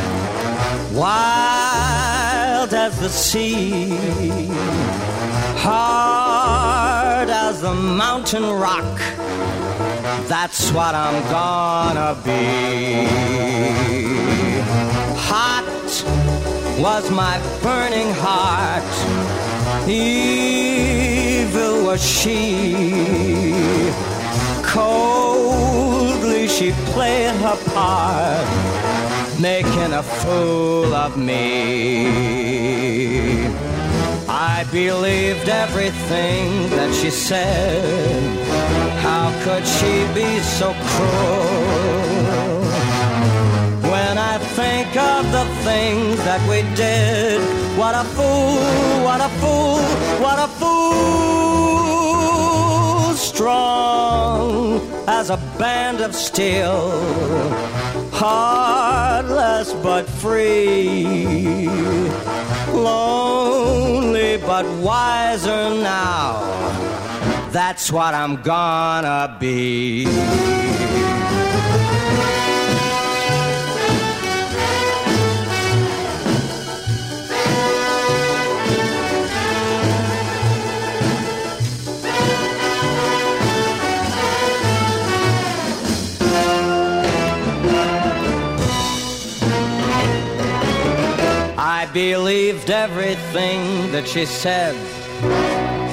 wild as the sea, hard as the mountain rock. That's what I'm gonna be. Hot was my burning heart, evil was she. Coldly she played her part, making a fool of me. I believed everything that she said. How could she be so cruel? When I think of the things that we did, what a fool, what a fool, what a fool. Strong as a band of steel, heartless but free, lonely but wiser now. That's what I'm gonna be. I believed everything that she said.